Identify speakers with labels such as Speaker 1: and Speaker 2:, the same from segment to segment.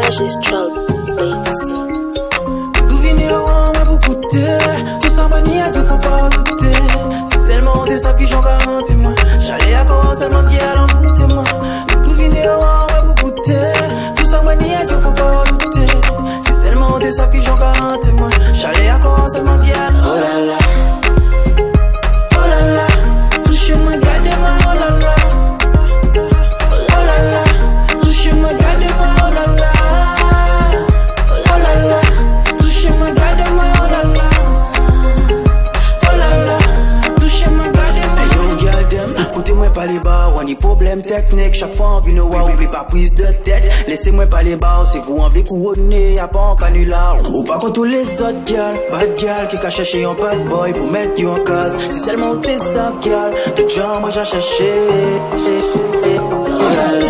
Speaker 1: Magistral Beats.
Speaker 2: Tout vient moi pour coûter. Tout ça mania, tout faut pas douter. C'est seulement des sacs qui j'en garantis moi. J'allais à quoi seulement qui a l'enfouté moi. Tout vient moi pour coûter. Tout ça mania, tout faut pas douter. C'est seulement des sacs qui j'en garantis moi. J'allais à quoi seulement qui a l'enfouté. Oh là là. Oh là là. Touchez-moi, gardez-moi, oh là là. Oh là là. Touchez-moi, gardez-moi, oh là là. Oh là là. Touchez-moi, gardez-moi, oh là là. Oh là là. Touchez-moi, gardez-moi. Hey yo, girl, dem, écoutez-moi pas les bars, on y problème technique. Chaque fois on vient nous voir, oublie pas prise de tête. Laissez-moi pas les bars, si vous envie couronner, y'a pas un canular. Ou pas contre tous les autres girls, bad girl qui qu'a cherché un bad boy pour mettre you en case. Si seulement t'es safe girl, tout genre moi j'ai cherché. Oh là là.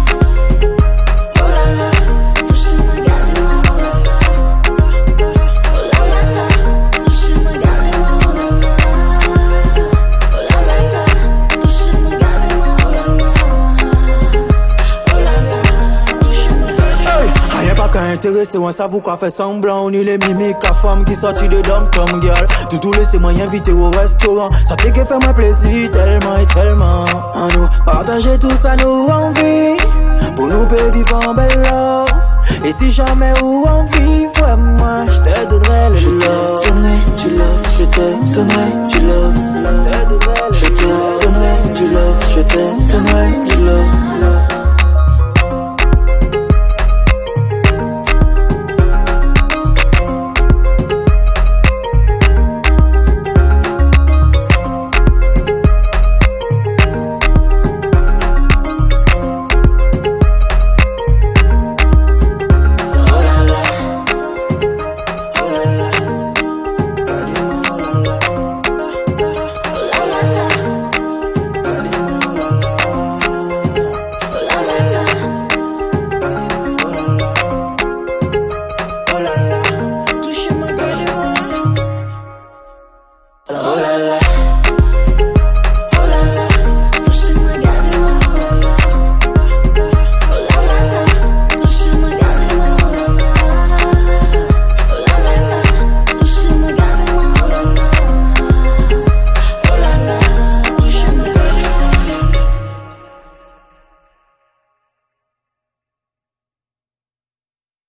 Speaker 2: Intéressé, on sait pourquoi faire semblant. On est les mimiques à femme qui sortent de dom-tom girl. Tout laissez-moi inviter au restaurant. Ça fait que fait moi plaisir tellement et tellement. À nous partager tout ça nous envie. Pour nous peut vivre en belle love. Et si jamais où on vit vraiment, je te donnerai le love. Je te donnerai du love. Je te donnerai du love. Je te donnerai du love.